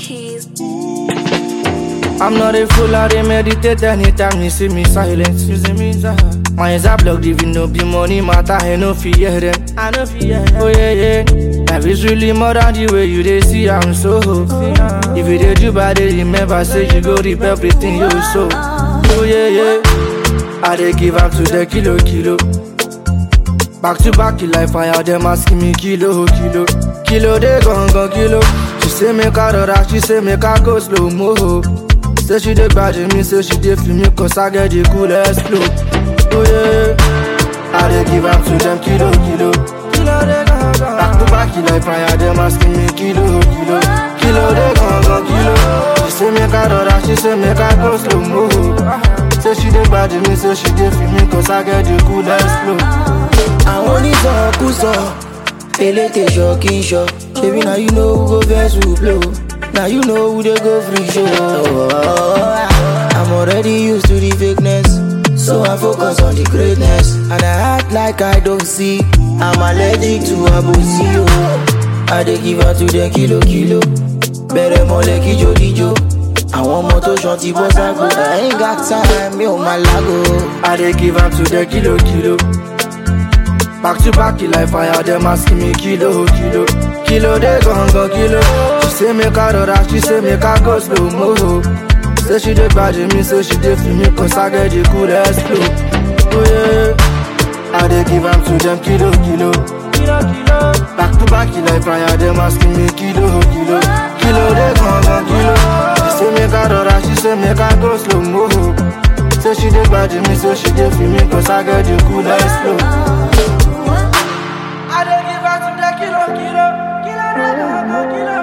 keys. I'm not a fool, I dey meditate anytime you see me silent. You see me silent. My eyes are blocked, even no be money matter, I no fear them. I no fear them. Oh yeah, yeah. Life is really more than the way you dey see, I'm so. If you dey do bad, they remember, say you go reap everything you sow. Oh yeah, yeah. I dey give up to the kilo. Back to back, like fire, them asking me kilo. Kilo, they gon' kilo. She say make I rora, she say make I go slow mo. Say she dey bad me, say she dey feel me, cause I get the coolest flow. Oh yeah, I dey give up to them kilo. Back to back, like fire, them asking me kilo. Kilo, they gon' kilo. She say make I rora, she say make I go slow mo. Say she dey bad me, say she dey feel me, cause I get the coolest flow. Àwọn onísọkúsọ elétè ṣọkíṣọ ṣebí na you know who go vex who blow na you know who dey go free show. I'm already used to the fakeness, so I focus on the greatness, and I act like I don't see. I'm allergic to abosi o. I dey give her to them kilo. Bẹ̀rẹ̀ mọ́lẹ̀ kíjòdíjò. Àwọn ọmọ tó ṣan ti bọ́ ságo. I ain't got time, mi ò máa lágo. I dey give am to the kilo. Back to back, like fire, them asking me kilo. Kilo, they gon' kilo. She say make I rora, she say make I go slow mo. Say she dey bad me, say she dey feel me, cause I get the coolest flow. Oh yeah, I dey give am to them kilo. Back to back, like fire, them asking me kilo. Kilo, they gon' kilo. She say make I rora, she say make I go slow mo. Say she dey bad me, say she dey feel me, cause I get the coolest flow. I don't give up to the kilo.